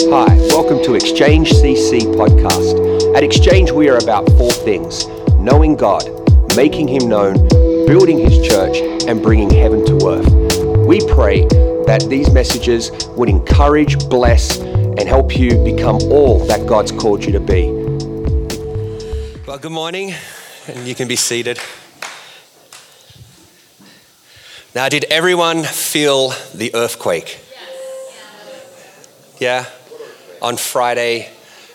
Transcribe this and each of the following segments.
Hi, welcome to Exchange CC podcast. At Exchange, we are about four things: knowing God, making Him known, building His church, and bringing heaven to earth. We pray that these messages would encourage, bless, and help you become all that God's called you to be. Well, good morning, and you can be seated. Now, did everyone feel the earthquake? Yeah, on Friday,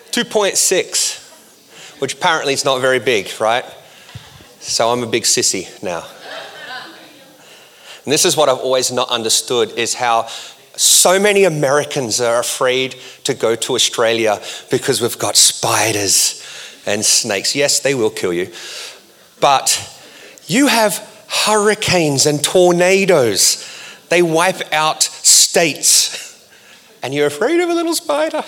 2.6, which apparently is not very big, right? So I'm a big sissy now. And this is what I've always not understood, is how so many Americans are afraid to go to Australia because we've got spiders and snakes. Yes, they will kill you. But you have hurricanes and tornadoes. They wipe out states. And you're afraid of a little spider?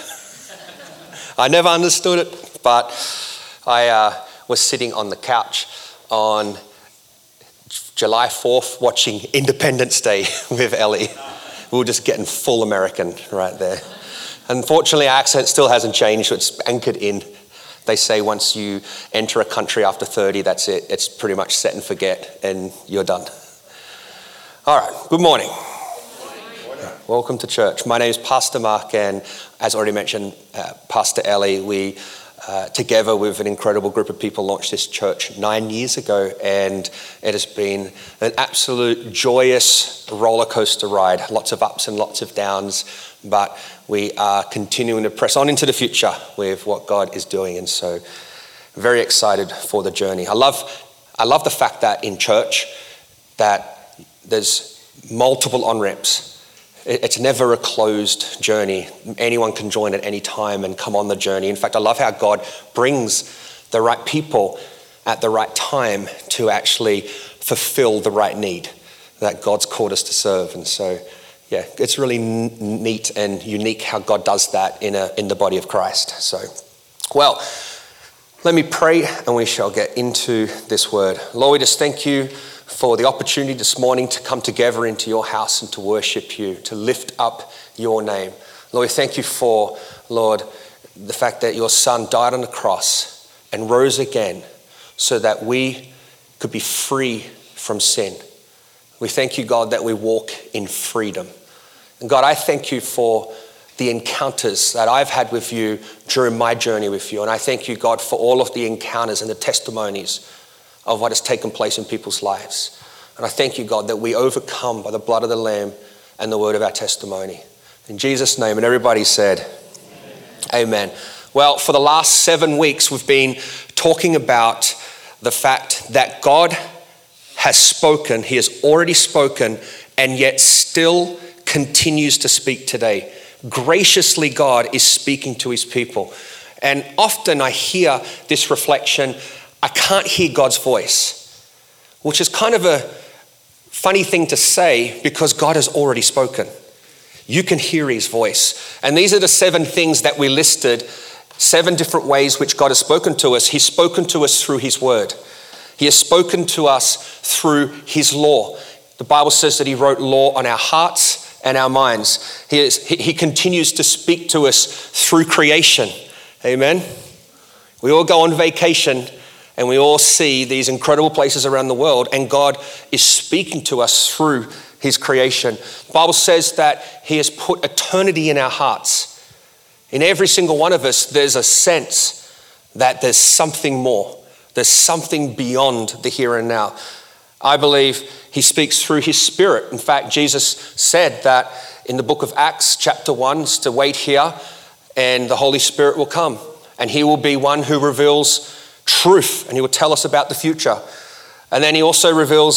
I never understood it, but I was sitting on the couch on July 4th watching Independence Day with Ellie. We were just getting full American right there. Unfortunately, our accent still hasn't changed, so it's anchored in. They say once you enter a country after 30, that's it. It's pretty much set and forget, and you're done. All right, good morning. Welcome to church. My name is Pastor Mark, and as already mentioned, Pastor Ellie. We, together with an incredible group of people, launched this church 9 years ago, and it has been an absolute joyous roller coaster ride. Lots of ups and lots of downs, but we are continuing to press on into the future with what God is doing, and so very excited for the journey. I love the fact that in church that there's multiple on-ramps. It's never a closed journey. Anyone can join at any time and come on the journey. In fact, I love how God brings the right people at the right time to actually fulfill the right need that God's called us to serve. And so, yeah, it's really neat and unique how God does that in the body of Christ. So, well, let me pray and we shall get into this word. Lord, we just thank you for the opportunity this morning to come together into your house and to worship you, to lift up your name. Lord, we thank you for, Lord, the fact that your son died on the cross and rose again so that we could be free from sin. We thank you, God, that we walk in freedom. And God, I thank you for the encounters that I've had with you during my journey with you. And I thank you, God, for all of the encounters and the testimonies of what has taken place in people's lives. And I thank you, God, that we overcome by the blood of the Lamb and the word of our testimony. In Jesus' name, and everybody said, Amen. Well, for the last 7 weeks, we've been talking about the fact that God has spoken, He has already spoken, and yet still continues to speak today. Graciously, God is speaking to His people. And often I hear this reflection, I can't hear God's voice, which is kind of a funny thing to say because God has already spoken. You can hear His voice. And these are the 7 things that we listed, 7 different ways which God has spoken to us. He's spoken to us through His word. He has spoken to us through His law. The Bible says that He wrote law on our hearts and our minds. He continues to speak to us through creation. Amen. We all go on vacation and we all see these incredible places around the world, and God is speaking to us through His creation. The Bible says that He has put eternity in our hearts. In every single one of us, there's a sense that there's something more. There's something beyond the here and now. I believe He speaks through His Spirit. In fact, Jesus said that in the book of Acts, chapter 1, to wait here and the Holy Spirit will come. And He will be one who reveals truth, and He will tell us about the future. And then He also reveals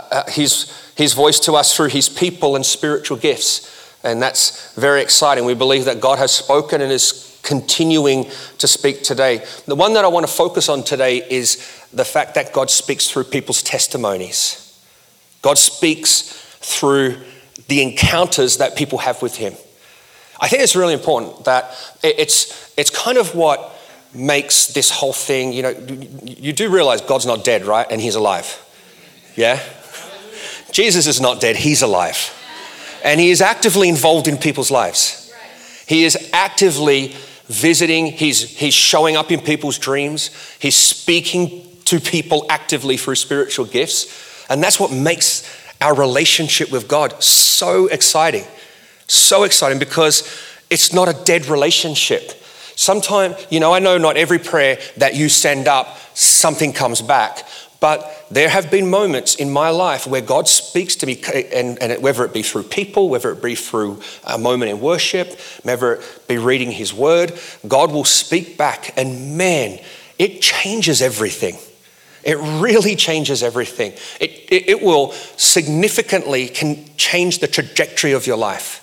his voice to us through His people and spiritual gifts. And that's very exciting. We believe that God has spoken and is continuing to speak today. The one that I want to focus on today is the fact that God speaks through people's testimonies. God speaks through the encounters that people have with Him. I think it's really important that it's kind of what makes this whole thing, you do realize God's not dead, right? And He's alive. Yeah? Jesus is not dead, He's alive. And He is actively involved in people's lives. He is actively visiting. He's showing up in people's dreams. He's speaking to people actively through spiritual gifts. And that's what makes our relationship with God so exciting. So exciting because it's not a dead relationship. Sometimes, I know not every prayer that you send up, something comes back. But there have been moments in my life where God speaks to me, and whether it be through people, whether it be through a moment in worship, whether it be reading his word, God will speak back, and man, it changes everything. It really changes everything. It will significantly can change the trajectory of your life.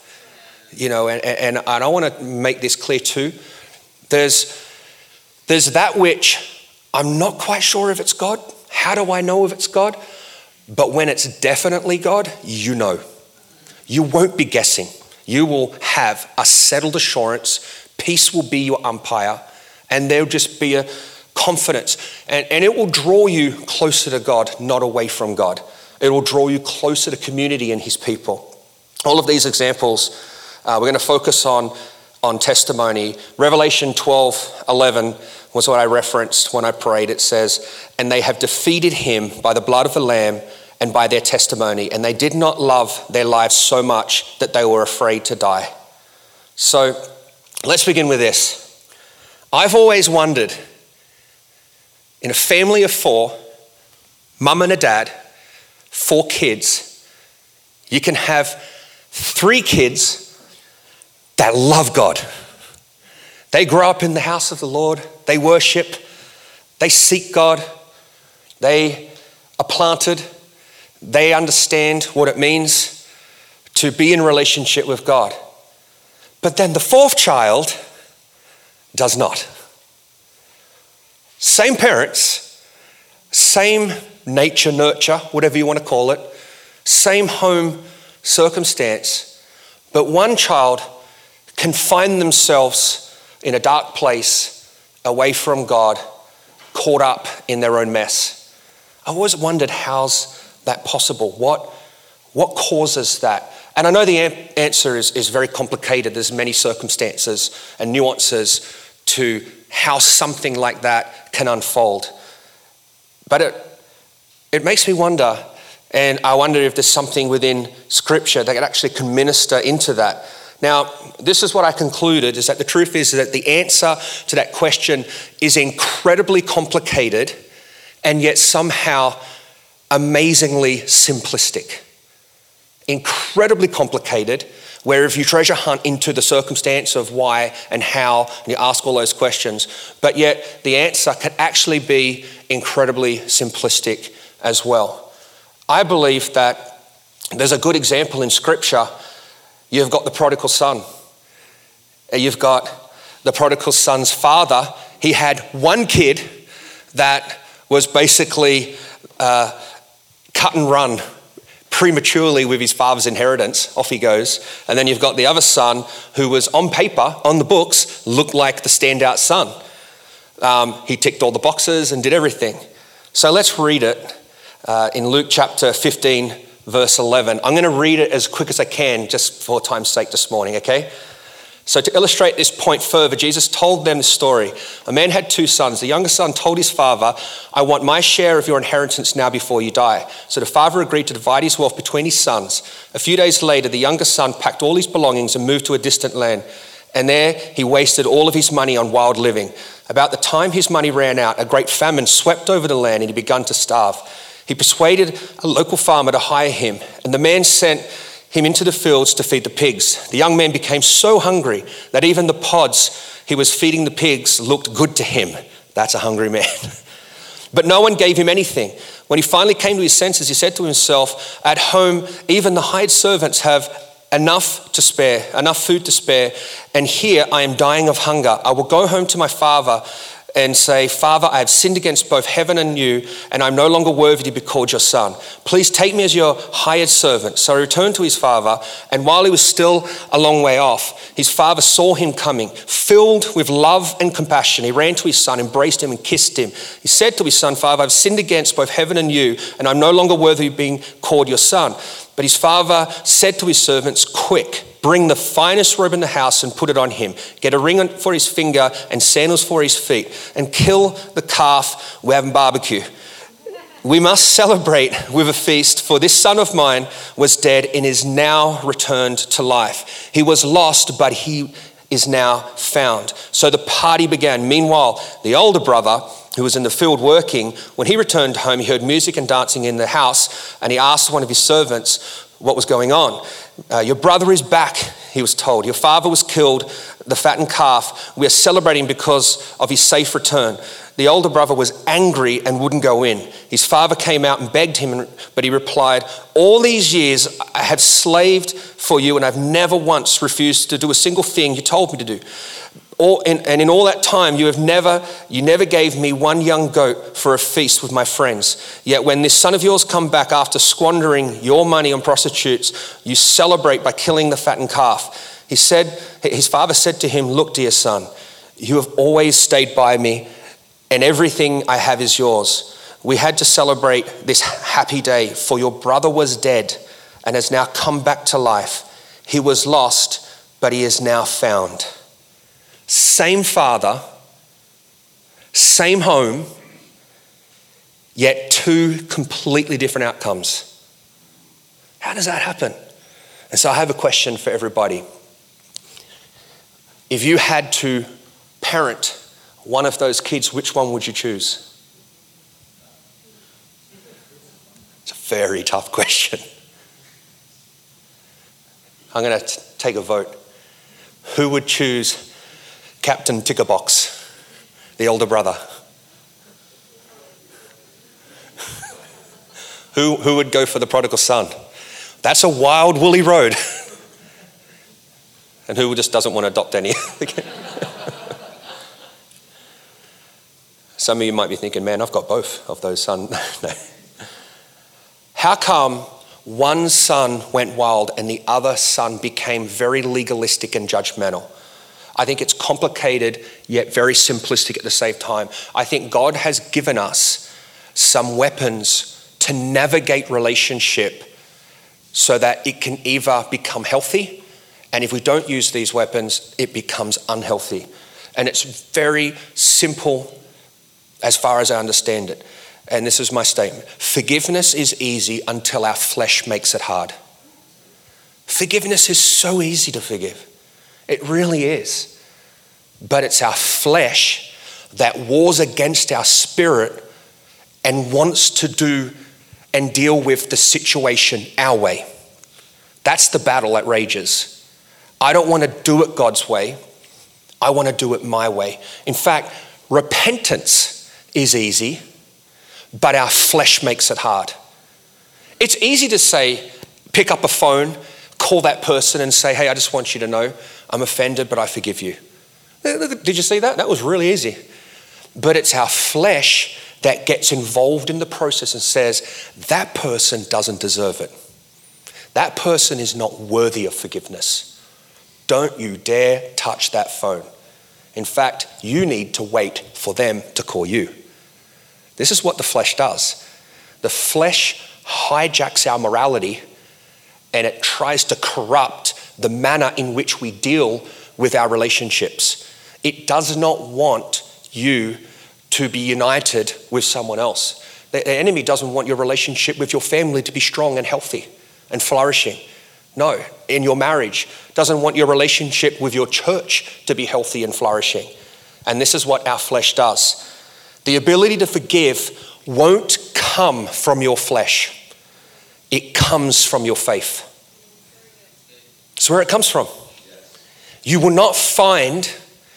And I want to make this clear too. There's that which I'm not quite sure if it's God. How do I know if it's God? But when it's definitely God, you know. You won't be guessing. You will have a settled assurance. Peace will be your umpire. And there'll just be a confidence. And it will draw you closer to God, not away from God. It will draw you closer to community and his people. All of these examples, we're going to focus on testimony. Revelation 12:11 was what I referenced when I prayed. It says, and they have defeated him by the blood of the Lamb and by their testimony, and they did not love their lives so much that they were afraid to die. So let's begin with this. I've always wondered, in a family of 4, mum and a dad, 4 kids, you can have 3 kids that love God. They grow up in the house of the Lord. They worship. They seek God. They are planted. They understand what it means to be in relationship with God. But then the 4th child does not. Same parents, same nature, nurture, whatever you want to call it, same home circumstance, but one child can find themselves in a dark place, away from God, caught up in their own mess. I always wondered, how's that possible? What causes that? And I know the answer is very complicated. There's many circumstances and nuances to how something like that can unfold. But it makes me wonder, and I wonder if there's something within Scripture that actually can minister into that. Now, this is what I concluded, is that the truth is that the answer to that question is incredibly complicated and yet somehow amazingly simplistic. Incredibly complicated, where if you treasure hunt into the circumstance of why and how, and you ask all those questions, but yet the answer can actually be incredibly simplistic as well. I believe that there's a good example in Scripture. You've got the prodigal son. You've got the prodigal son's father. He had one kid that was basically cut and run prematurely with his father's inheritance. Off he goes. And then you've got the other son who was on paper, on the books, looked like the standout son. He ticked all the boxes and did everything. So let's read it in Luke chapter 15, verse 11. I'm going to read it as quick as I can just for time's sake this morning, okay? So to illustrate this point further, Jesus told them the story. A man had 2 sons. The younger son told his father, I want my share of your inheritance now before you die. So the father agreed to divide his wealth between his sons. A few days later, the younger son packed all his belongings and moved to a distant land. And there he wasted all of his money on wild living. About the time his money ran out, a great famine swept over the land and he began to starve. He persuaded a local farmer to hire him, and the man sent him into the fields to feed the pigs. The young man became so hungry that even the pods he was feeding the pigs looked good to him. That's a hungry man. But no one gave him anything. When he finally came to his senses, he said to himself, at home, even the hired servants have enough food to spare, and here I am dying of hunger. I will go home to my father and say, Father, I have sinned against both heaven and you, and I'm no longer worthy to be called your son. Please take me as your hired servant. So he returned to his father, and while he was still a long way off, his father saw him coming. Filled with love and compassion, he ran to his son, embraced him, and kissed him. He said to his son, Father, I've sinned against both heaven and you, and I'm no longer worthy of being called your son. But his father said to his servants, quick, bring the finest robe in the house and put it on him. Get a ring for his finger and sandals for his feet, and kill the calf. We're having barbecue. We must celebrate with a feast, for this son of mine was dead and is now returned to life. He was lost, but he is now found. So the party began. Meanwhile, the older brother, who was in the field working, when he returned home, he heard music and dancing in the house, and he asked one of his servants what was going on. Your brother is back, he was told. Your father was killed, the fattened calf. We are celebrating because of his safe return. The older brother was angry and wouldn't go in. His father came out and begged him, but he replied, all these years I have slaved for you, and I've never once refused to do a single thing you told me to do. And in all that time, you never gave me one young goat for a feast with my friends. Yet when this son of yours come back after squandering your money on prostitutes, you celebrate by killing the fattened calf. His father said to him, look, dear son, you have always stayed by me, and everything I have is yours. We had to celebrate this happy day, for your brother was dead and has now come back to life. He was lost, but he is now found. Same father, same home, yet two completely different outcomes. How does that happen? And so I have a question for everybody. If you had to parent one of those kids, which one would you choose? It's a very tough question. I'm going to take a vote. Who would choose Captain Tickerbox, the older brother? Who would go for the prodigal son? That's a wild, woolly road. And who just doesn't want to adopt any? Some of you might be thinking, man, I've got both of those sons. No. How come one son went wild and the other son became very legalistic and judgmental? I think it's complicated yet very simplistic at the same time. I think God has given us some weapons to navigate relationship so that it can either become healthy, and if we don't use these weapons, it becomes unhealthy. And it's very simple as far as I understand it. And this is my statement. Forgiveness is easy until our flesh makes it hard. Forgiveness is so easy to forgive. It really is. But it's our flesh that wars against our spirit and wants to do and deal with the situation our way. That's the battle that rages. I don't want to do it God's way. I want to do it my way. In fact, repentance is easy, but our flesh makes it hard. It's easy to say, pick up a phone, call that person and say, hey, I just want you to know I'm offended, but I forgive you. Did you see that? That was really easy. But it's our flesh that gets involved in the process and says, that person doesn't deserve it. That person is not worthy of forgiveness. Don't you dare touch that phone. In fact, you need to wait for them to call you. This is what the flesh does. The flesh hijacks our morality and it tries to corrupt the manner in which we deal with our relationships. It does not want you to be united with someone else. The enemy doesn't want your relationship with your family to be strong and healthy and flourishing. No, in your marriage, doesn't want your relationship with your church to be healthy and flourishing. And this is what our flesh does. The ability to forgive won't come from your flesh. It comes from your faith. That's where it comes from. You will not find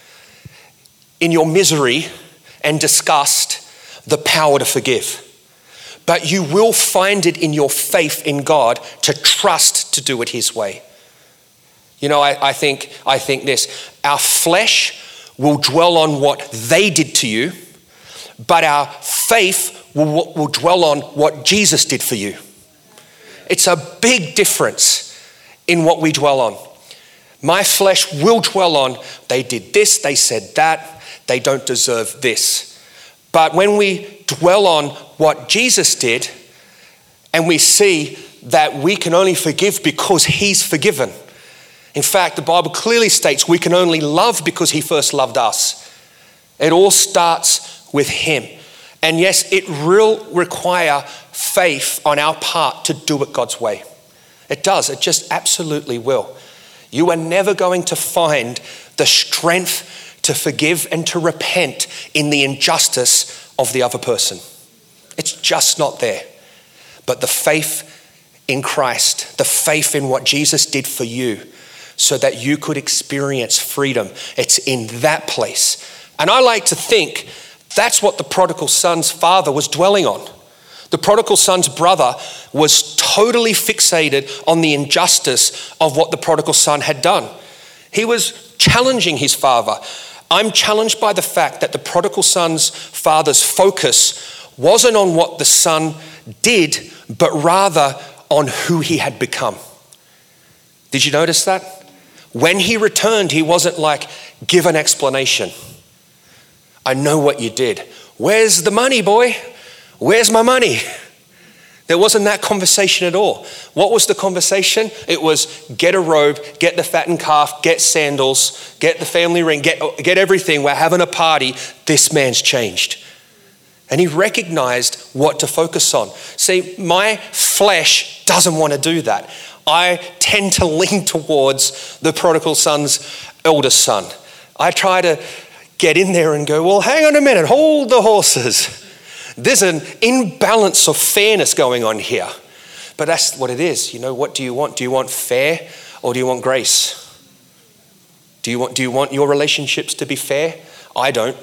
in your misery and disgust the power to forgive. But you will find it in your faith in God to trust to do it His way. You know, I think this. Our flesh will dwell on what they did to you, but our faith will dwell on what Jesus did for you. It's a big difference in what we dwell on. My flesh will dwell on, they did this, they said that, they don't deserve this. But when we dwell on what Jesus did and we see that we can only forgive because he's forgiven. In fact, the Bible clearly states we can only love because he first loved us. It all starts with him. And yes, it will require faith on our part to do it God's way. It does. It just absolutely will. You are never going to find the strength to forgive and to repent in the injustice of the other person. It's just not there. But the faith in Christ, the faith in what Jesus did for you so that you could experience freedom, it's in that place. And I like to think that's what the prodigal son's father was dwelling on. The prodigal son's brother was totally fixated on the injustice of what the prodigal son had done. He was challenging his father. I'm challenged by the fact that the prodigal son's father's focus wasn't on what the son did, but rather on who he had become. Did you notice that? When he returned, he wasn't like, give an explanation. I know what you did. Where's the money, boy? Where's my money? There wasn't that conversation at all. What was the conversation? It was get a robe, get the fattened calf, get sandals, get the family ring, get everything. We're having a party. This man's changed. And he recognized what to focus on. See, my flesh doesn't want to do that. I tend to lean towards the prodigal son's eldest son. I try to get in there and go, well, hang on a minute, hold the horses. There's an imbalance of fairness going on here. But that's what it is. You know, what do you want? Do you want fair or do you want grace? Do you want your relationships to be fair? I don't.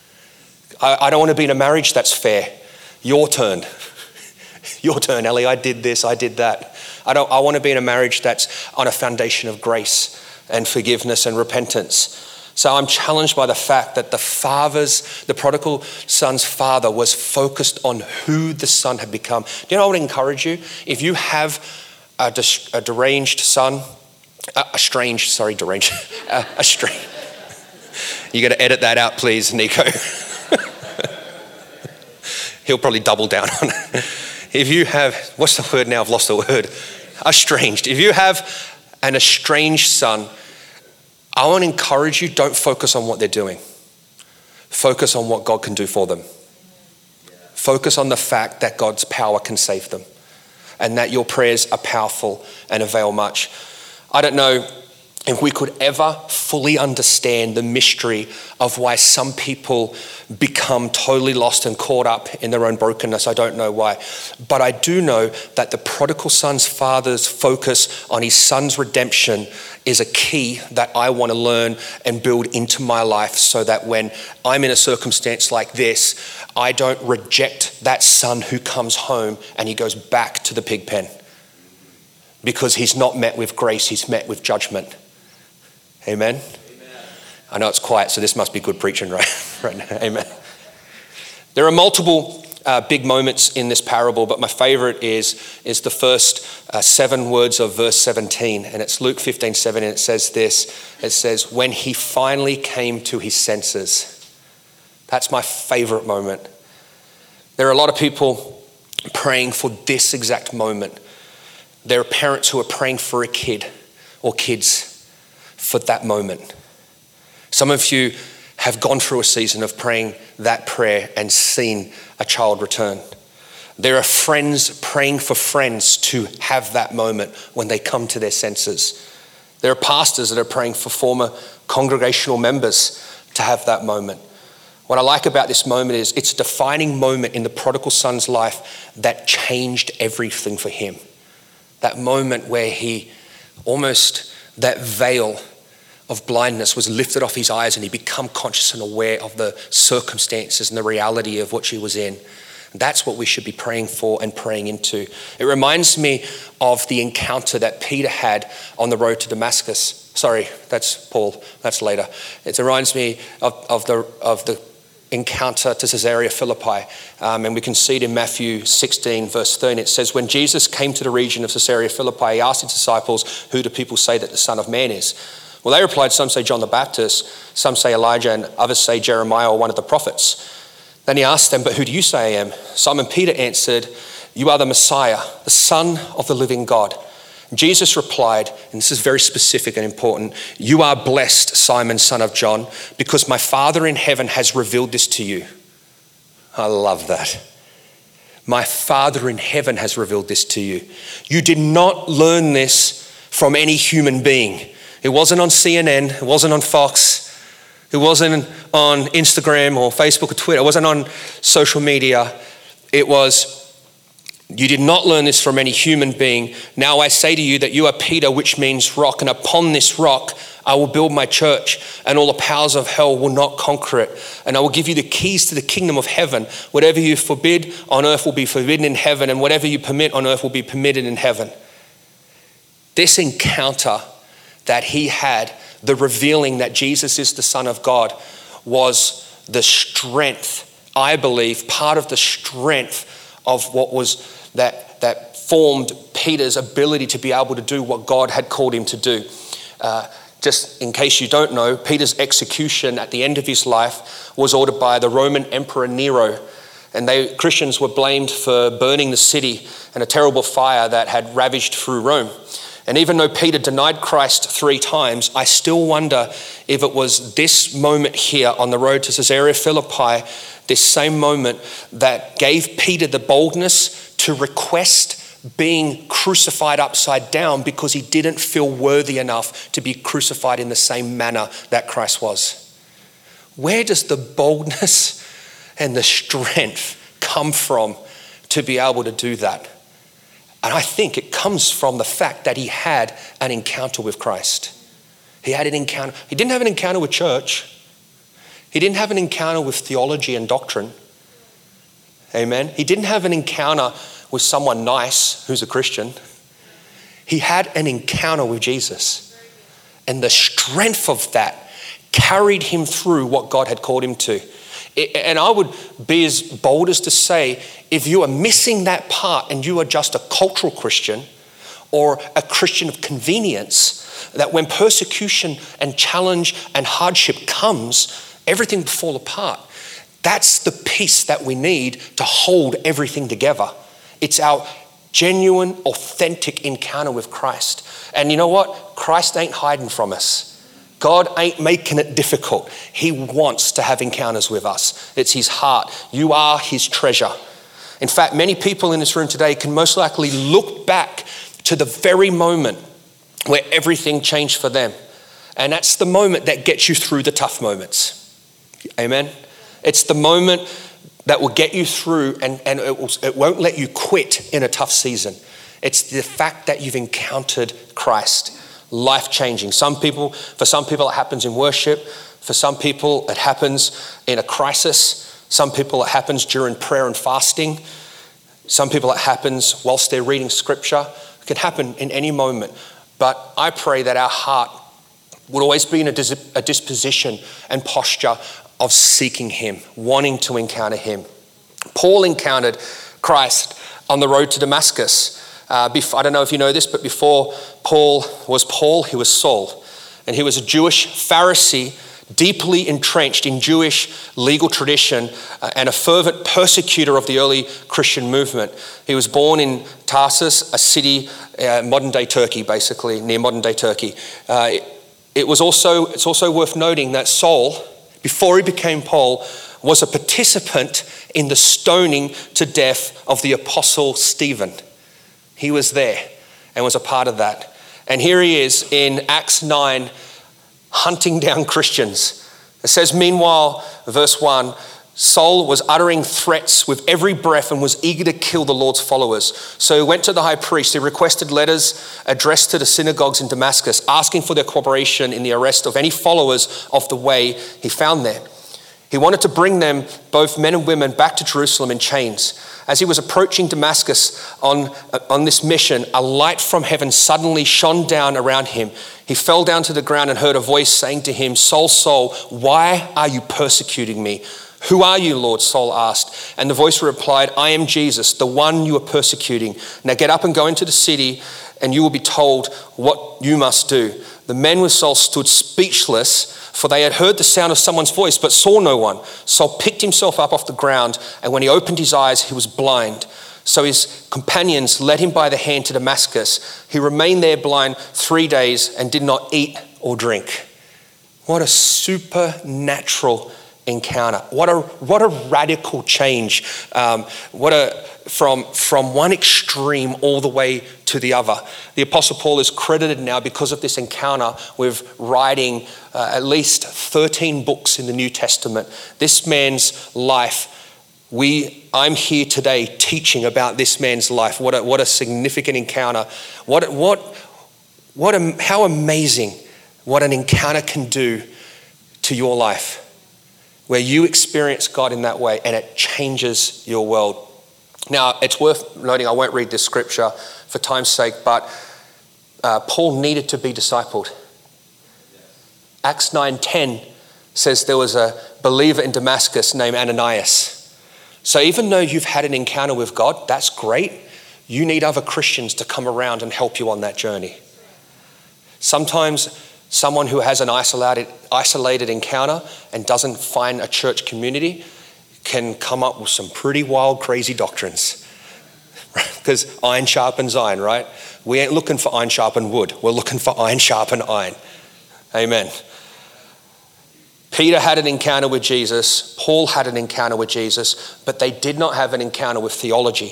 I don't want to be in a marriage that's fair. Your turn. Your turn, Ellie. I did this, I did that. I want to be in a marriage that's on a foundation of grace and forgiveness and repentance. So I'm challenged by the fact that the prodigal son's father was focused on who the son had become. Do you know, I would encourage you, if you have a deranged son, deranged. You got to edit that out, please, Nico. He'll probably double down on it. If you have, what's the word now? I've lost the word. Estranged. If you have an estranged son, I want to encourage you, don't focus on what they're doing. Focus on what God can do for them. Focus on the fact that God's power can save them and that your prayers are powerful and avail much. I don't know if we could ever fully understand the mystery of why some people become totally lost and caught up in their own brokenness. I don't know why. But I do know that the prodigal son's father's focus on his son's redemption is a key that I want to learn and build into my life so that when I'm in a circumstance like this, I don't reject that son who comes home and he goes back to the pig pen. Because he's not met with grace, he's met with judgment. Amen? Amen. I know it's quiet, so this must be good preaching right now. Amen. There are multiple big moments in this parable, but my favorite is the first 7 words of verse 17, and it's Luke 15:7, and it says this. It says, when he finally came to his senses. That's my favorite moment. There are a lot of people praying for this exact moment. There are parents who are praying for a kid or kids for that moment. Some of you have gone through a season of praying that prayer and seen a child return. There are friends praying for friends to have that moment when they come to their senses. There are pastors that are praying for former congregational members to have that moment. What I like about this moment is it's a defining moment in the prodigal son's life that changed everything for him. That moment where he almost, that veil of blindness was lifted off his eyes and he became conscious and aware of the circumstances and the reality of what he was in. That's what we should be praying for and praying into. It reminds me of the encounter that Peter had on the road to Damascus. Sorry, that's Paul, that's later. It reminds me of the encounter to Caesarea Philippi. And we can see it in Matthew 16, verse 13. It says, when Jesus came to the region of Caesarea Philippi, he asked his disciples, who do people say that the Son of Man is? Well, they replied, some say John the Baptist, some say Elijah, and others say Jeremiah or one of the prophets. Then he asked them, but who do you say I am? Simon Peter answered, you are the Messiah, the Son of the living God. Jesus replied, and this is very specific and important, you are blessed, Simon, son of John, because my Father in heaven has revealed this to you. I love that. My Father in heaven has revealed this to you. You did not learn this from any human being. It wasn't on CNN, it wasn't on Fox, it wasn't on Instagram or Facebook or Twitter, it wasn't on social media. It was, you did not learn this from any human being. Now I say to you that you are Peter, which means rock, and upon this rock I will build my church, and all the powers of hell will not conquer it. And I will give you the keys to the kingdom of heaven. Whatever you forbid on earth will be forbidden in heaven, and whatever you permit on earth will be permitted in heaven. This encounter that he had, the revealing that Jesus is the Son of God, was the strength, I believe, part of the strength of what was that formed Peter's ability to be able to do what God had called him to do. Just in case you don't know, Peter's execution at the end of his life was ordered by the Roman Emperor Nero. And Christians were blamed for burning the city in a terrible fire that had ravaged through Rome. And even though Peter denied Christ 3 times, I still wonder if it was this moment here on the road to Caesarea Philippi, this same moment that gave Peter the boldness to request being crucified upside down because he didn't feel worthy enough to be crucified in the same manner that Christ was. Where does the boldness and the strength come from to be able to do that? And I think it comes from the fact that he had an encounter with Christ. He had an encounter. He didn't have an encounter with church. He didn't have an encounter with theology and doctrine. Amen. He didn't have an encounter with someone nice who's a Christian. He had an encounter with Jesus. And the strength of that carried him through what God had called him to. And I would be as bold as to say, if you are missing that part and you are just a cultural Christian or a Christian of convenience, that when persecution and challenge and hardship comes, everything will fall apart. That's the piece that we need to hold everything together. It's our genuine, authentic encounter with Christ. And you know what? Christ ain't hiding from us. God ain't making it difficult. He wants to have encounters with us. It's his heart. You are his treasure. In fact, many people in this room today can most likely look back to the very moment where everything changed for them. And that's the moment that gets you through the tough moments. Amen? It's the moment that will get you through and it won't let you quit in a tough season. It's the fact that you've encountered Christ. Life-changing. For some people it happens in worship. For some people it happens in a crisis. Some people it happens during prayer and fasting. Some people it happens whilst they're reading scripture. It can happen in any moment. But I pray that our heart would always be in a disposition and posture of seeking him, wanting to encounter him. Paul encountered Christ on the road to Damascus. I don't know if you know this, but before Paul, he was Saul. And he was a Jewish Pharisee, deeply entrenched in Jewish legal tradition and a fervent persecutor of the early Christian movement. He was born in Tarsus, a city, modern-day Turkey, basically, near modern-day Turkey. It's also worth noting that Saul, before he became Paul, was a participant in the stoning to death of the apostle Stephen. He was there and was a part of that. And here he is in Acts 9, hunting down Christians. It says, meanwhile, verse 1, Saul was uttering threats with every breath and was eager to kill the Lord's followers. So he went to the high priest. He requested letters addressed to the synagogues in Damascus, asking for their cooperation in the arrest of any followers of the way he found there. He wanted to bring them, both men and women, back to Jerusalem in chains. As he was approaching Damascus on this mission, a light from heaven suddenly shone down around him. He fell down to the ground and heard a voice saying to him, Saul, Saul, why are you persecuting me? Who are you, Lord? Saul asked. And the voice replied, I am Jesus, the one you are persecuting. Now get up and go into the city, and you will be told what you must do. The men with Saul stood speechless, for they had heard the sound of someone's voice, but saw no one. Saul picked himself up off the ground, and when he opened his eyes, he was blind. So his companions led him by the hand to Damascus. He remained there blind 3 days and did not eat or drink. What a supernatural encounter. What a radical change. From one extreme all the way to the other. The Apostle Paul is credited now because of this encounter with writing at least 13 books in the New Testament. This man's life, I'm here today teaching about this man's life. What a significant encounter. How amazing what an encounter can do to your life, where you experience God in that way and it changes your world. Now, it's worth noting, I won't read this scripture for time's sake, but Paul needed to be discipled. Acts 9:10 says there was a believer in Damascus named Ananias. So even though you've had an encounter with God, that's great. You need other Christians to come around and help you on that journey. Sometimes someone who has an isolated encounter and doesn't find a church community can come up with some pretty wild, crazy doctrines. Because iron sharpens iron, right? We ain't looking for iron sharpen wood. We're looking for iron sharpen iron. Amen. Peter had an encounter with Jesus. Paul had an encounter with Jesus, but they did not have an encounter with theology.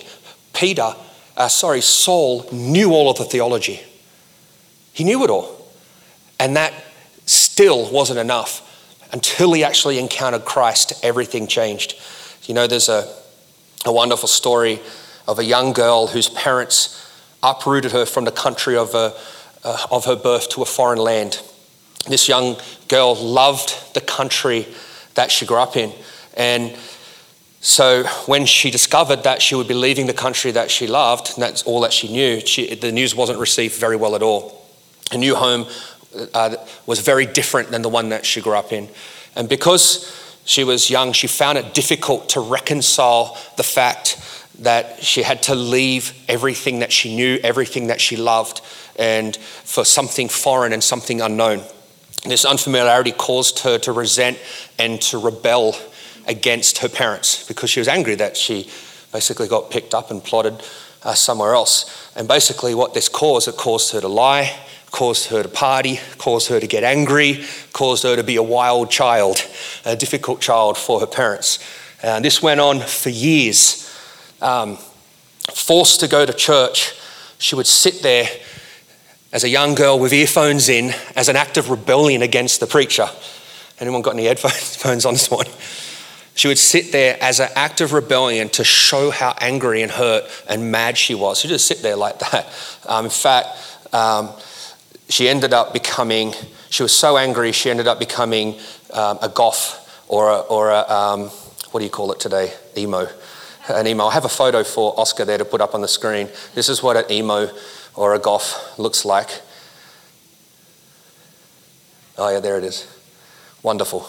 Saul knew all of the theology. He knew it all. And that still wasn't enough. Until he actually encountered Christ, everything changed. You know, there's a wonderful story of a young girl whose parents uprooted her from the country of her birth to a foreign land. This young girl loved the country that she grew up in. And so when she discovered that she would be leaving the country that she loved, and that's all that she knew, the news wasn't received very well at all. Her new home was very different than the one that she grew up in. And because she was young, she found it difficult to reconcile the fact that she had to leave everything that she knew, everything that she loved, and for something foreign and something unknown. This unfamiliarity caused her to resent and to rebel against her parents because she was angry that she basically got picked up and plotted somewhere else. And basically what this caused, it caused her to lie, caused her to party, caused her to get angry, caused her to be a wild child, a difficult child for her parents. And this went on for years. Forced to go to church, she would sit there as a young girl with earphones in as an act of rebellion against the preacher. Anyone got any headphones on this morning? She would sit there as an act of rebellion to show how angry and hurt and mad she was. She'd just sit there like that. In fact, she was so angry, she ended up becoming a goth or a what do you call it today? Emo. An emo. I have a photo for Oscar there to put up on the screen. This is what an emo or a goth looks like. Oh yeah, there it is. Wonderful.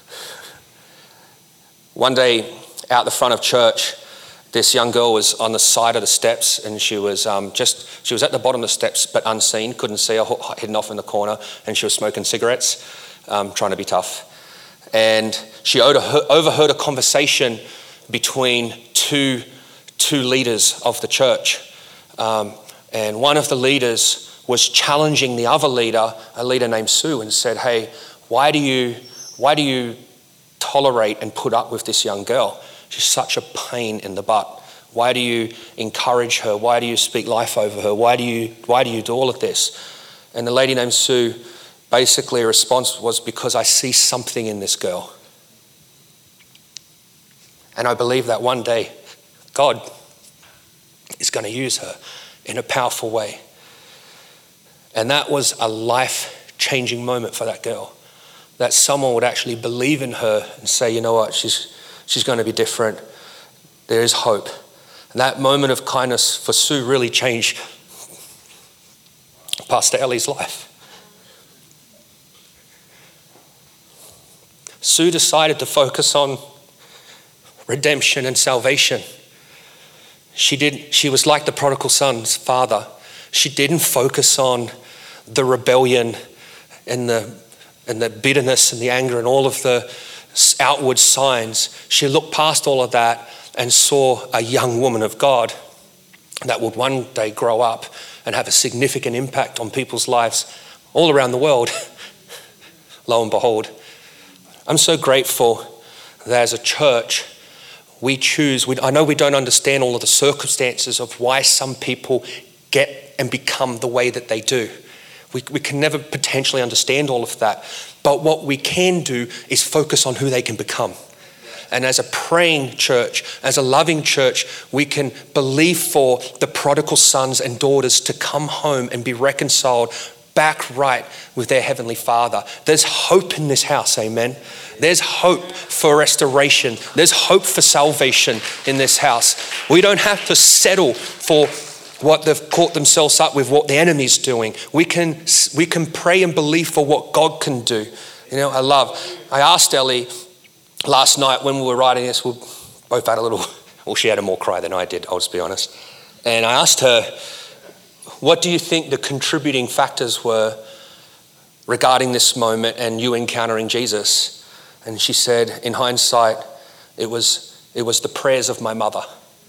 One day out the front of church, this young girl was on the side of the steps and she was at the bottom of the steps but unseen, couldn't see her, hidden off in the corner, and she was smoking cigarettes, trying to be tough. And she overheard a conversation between two leaders of the church. And one of the leaders was challenging the other leader, a leader named Sue, and said, hey, why do you tolerate and put up with this young girl? She's such a pain in the butt. Why do you encourage her? Why do you speak life over her? Why do you do all of this? And the lady named Sue, basically her response was, because I see something in this girl. And I believe that one day God is going to use her in a powerful way. And that was a life-changing moment for that girl. That someone would actually believe in her and say, you know what, she's going to be different. There is hope. And that moment of kindness for Sue really changed Pastor Ellie's life. Sue decided to focus on redemption and salvation. She was like the prodigal son's father. She didn't focus on the rebellion and the bitterness and the anger and all of the outward signs. She looked past all of that and saw a young woman of God that would one day grow up and have a significant impact on people's lives all around the world. Lo and behold, I'm so grateful that as a church, we choose, I know we don't understand all of the circumstances of why some people get and become the way that they do. We can never potentially understand all of that. But what we can do is focus on who they can become. And as a praying church, as a loving church, we can believe for the prodigal sons and daughters to come home and be reconciled back right with their Heavenly Father. There's hope in this house, amen. There's hope for restoration. There's hope for salvation in this house. We don't have to settle for what they've caught themselves up with, what the enemy's doing. We can pray and believe for what God can do. You know, I asked Ellie last night when we were writing this, we both had she had a more cry than I did, I'll just be honest. And I asked her, what do you think the contributing factors were regarding this moment and you encountering Jesus? And she said, in hindsight, it was the prayers of my mother.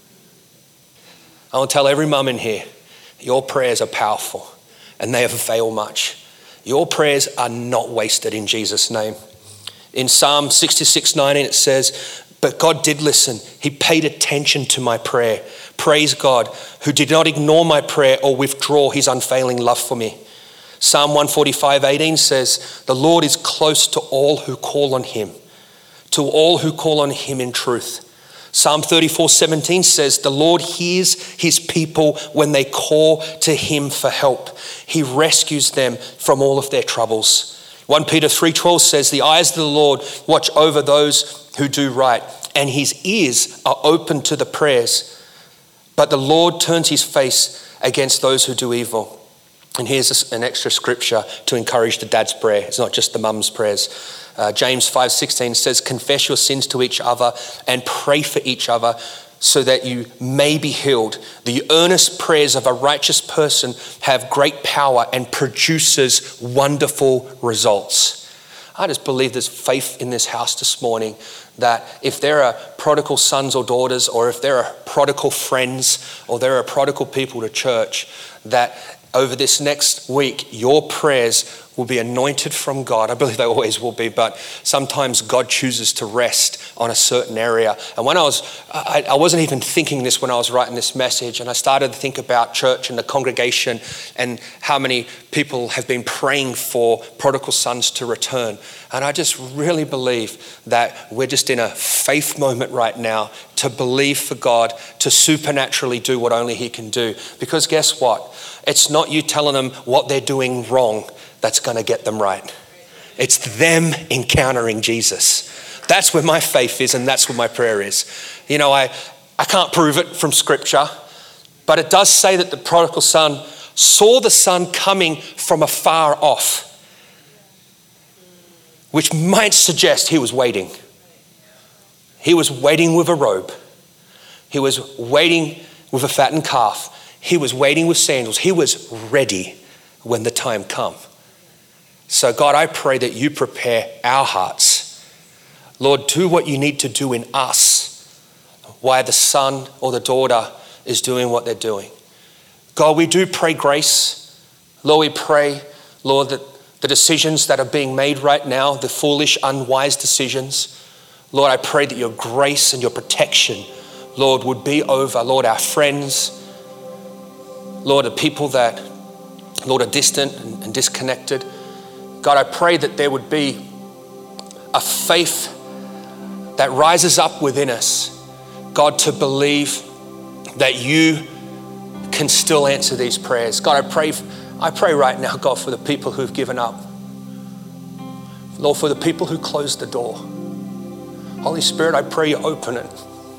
I want to tell every mum in here, your prayers are powerful and they avail much. Your prayers are not wasted in Jesus' name. In Psalm 66:19 it says, but God did listen. He paid attention to my prayer. Praise God, who did not ignore my prayer or withdraw his unfailing love for me. Psalm 145:18 says, the Lord is close to all who call on him, to all who call on him in truth. Psalm 34:17 says, the Lord hears his people when they call to him for help. He rescues them from all of their troubles. 1 Peter 3:12 says, the eyes of the Lord watch over those who do right, and his ears are open to the prayers. But the Lord turns his face against those who do evil. And here's an extra scripture to encourage the dad's prayer. It's not just the mum's prayers. James 5:16 says, confess your sins to each other and pray for each other so that you may be healed. The earnest prayers of a righteous person have great power and produces wonderful results. I just believe there's faith in this house this morning that if there are prodigal sons or daughters, or if there are prodigal friends, or there are prodigal people to church, that over this next week, your prayers will be anointed from God. I believe they always will be, but sometimes God chooses to rest on a certain area. And when I wasn't even thinking this when I was writing this message, and I started to think about church and the congregation and how many people have been praying for prodigal sons to return. And I just really believe that we're just in a faith moment right now to believe for God to supernaturally do what only he can do. Because guess what? It's not you telling them what they're doing wrong that's going to get them right. It's them encountering Jesus. That's where my faith is, and that's where my prayer is. You know, I can't prove it from scripture, but it does say that the prodigal son saw the son coming from afar off, which might suggest he was waiting. He was waiting with a robe. He was waiting with a fattened calf. He was waiting with sandals. He was ready when the time come. So God, I pray that you prepare our hearts. Lord, do what you need to do in us while the son or the daughter is doing what they're doing. God, we do pray grace. Lord, we pray, Lord, that the decisions that are being made right now, the foolish, unwise decisions, Lord, I pray that your grace and your protection, Lord, would be over, Lord, our friends, Lord, the people that, Lord, are distant and disconnected. God, I pray that there would be a faith that rises up within us, God, to believe that you can still answer these prayers. God, I pray right now, God, for the people who've given up. Lord, for the people who closed the door. Holy Spirit, I pray you open it.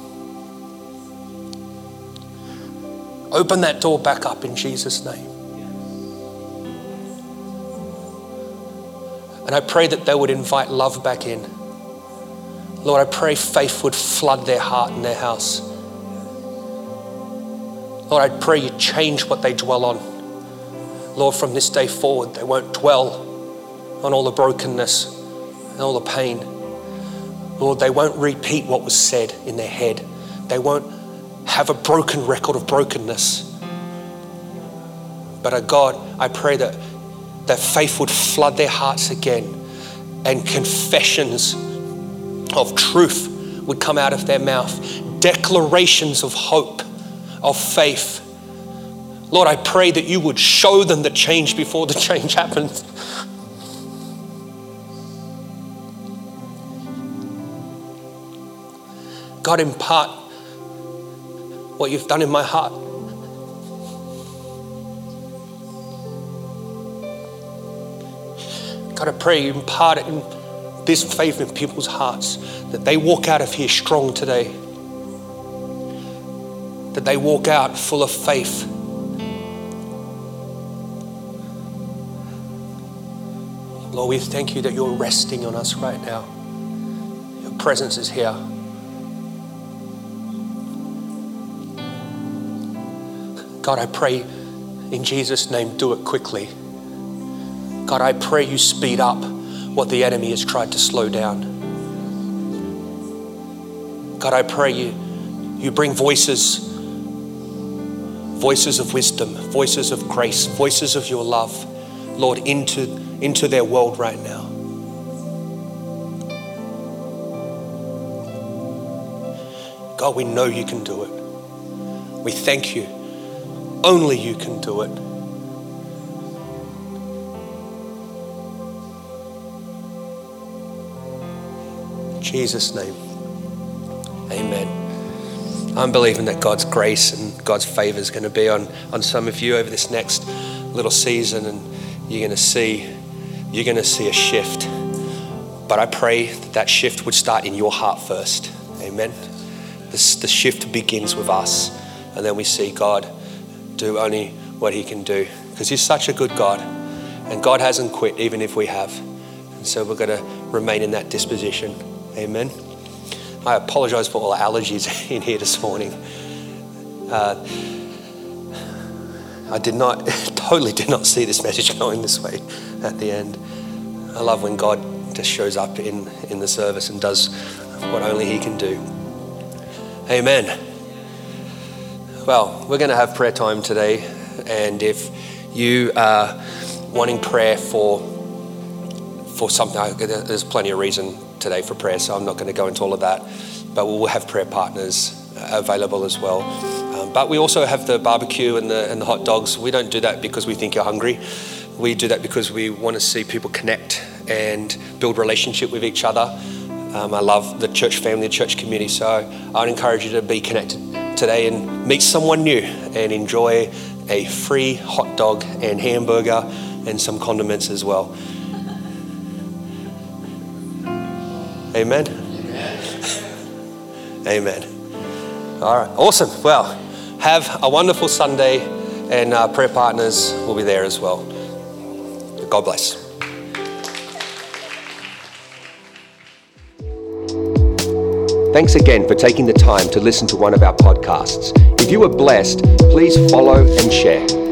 Open that door back up in Jesus' name. And I pray that they would invite love back in. Lord, I pray faith would flood their heart and their house. Lord, I pray you change what they dwell on. Lord, from this day forward, they won't dwell on all the brokenness and all the pain. Lord, they won't repeat what was said in their head. They won't have a broken record of brokenness. But God, I pray that faith would flood their hearts again, and confessions of truth would come out of their mouth, declarations of hope, of faith. Lord, I pray that you would show them the change before the change happens. God, impart what you've done in my heart. God, I pray you impart it in this faith in people's hearts, that they walk out of here strong today, that they walk out full of faith. Lord, we thank you that you're resting on us right now. Your presence is here. God, I pray in Jesus' name, do it quickly. God, I pray you speed up what the enemy has tried to slow down. God, I pray you bring voices of wisdom, voices of grace, voices of your love, Lord, into their world right now. God, we know you can do it. We thank you. Only you can do it. In Jesus' name, amen. I'm believing that God's grace and God's favor is going to be on some of you over this next little season, and you're going to see a shift. But I pray that shift would start in your heart first. Amen. The shift begins with us, and then we see God do only what he can do, because he's such a good God, and God hasn't quit even if we have. And so we're going to remain in that disposition. Amen. I apologize for all the allergies in here this morning. I totally did not see this message going this way at the end. I love when God just shows up in the service and does what only he can do. Amen. Well, we're going to have prayer time today, and if you are wanting prayer for something, there's plenty of reason today for prayer, so I'm not going to go into all of that, but we'll have prayer partners available as well. But we also have the barbecue and the hot dogs. We don't do that because we think you're hungry. We do that because we want to see people connect and build relationship with each other. I love the church family, the church community, so I'd encourage you to be connected today and meet someone new and enjoy a free hot dog and hamburger and some condiments as well. Amen? Amen. All right, awesome. Well, have a wonderful Sunday, and prayer partners will be there as well. God bless. Thanks again for taking the time to listen to one of our podcasts. If you were blessed, please follow and share.